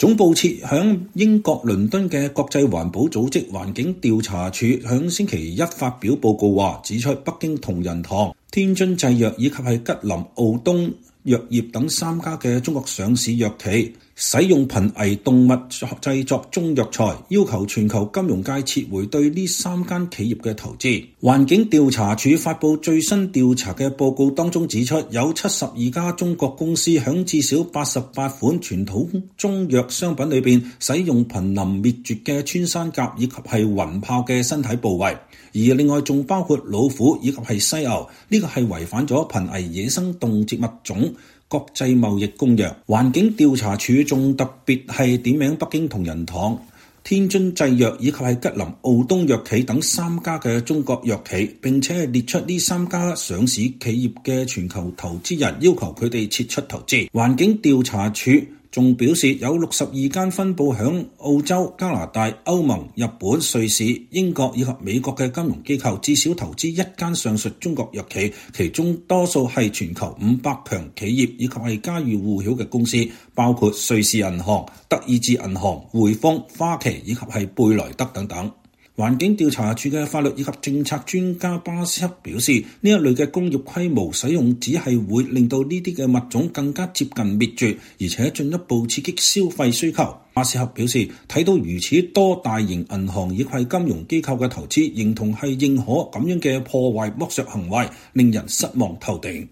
總部設響英國倫敦嘅國際環保組織環境調查署響星期一發表報告話，指出北京同仁堂、天津製藥以及係吉林奧東藥業等3家嘅中國上市藥企使用瀕危動物製作中藥材，要求全球金融界撤回對呢3間企業嘅投資。環境調查署發布最新調查嘅報告當中指出，有72家中國公司響至少88款傳統中藥商品裏邊使用瀕臨滅絕嘅穿山甲以及係雲豹嘅身體部位，而另外仲包括老虎以及係犀牛，呢個係違反咗瀕危野生動植物種國際貿易公約。環境調查署仲特別係點名北京同仁堂、天津製藥以及係吉林奧東藥企等3家嘅中國藥企，並且係列出呢3家上市企業嘅全球投資人，要求佢哋撤出投資。環境調查署仲表示，有62間分佈響澳洲、加拿大、歐盟、日本、瑞士、英國以及美國嘅金融機構至少投資1間上述中國藥企，其中多數係全球500強企業以及係家喻戶曉嘅公司，包括瑞士銀行、德意志銀行、匯豐、花旗以及係貝萊德等等。環境調查署嘅法律以及政策專家巴斯克表示，呢一類嘅工業規模使用只係會令到呢啲嘅物種更加接近滅絕，而且進一步刺激消費需求。巴斯克表示，睇到如此多大型銀行以及金融機構嘅投資，認同係認可咁樣嘅破壞剝削行為，令人失望透頂。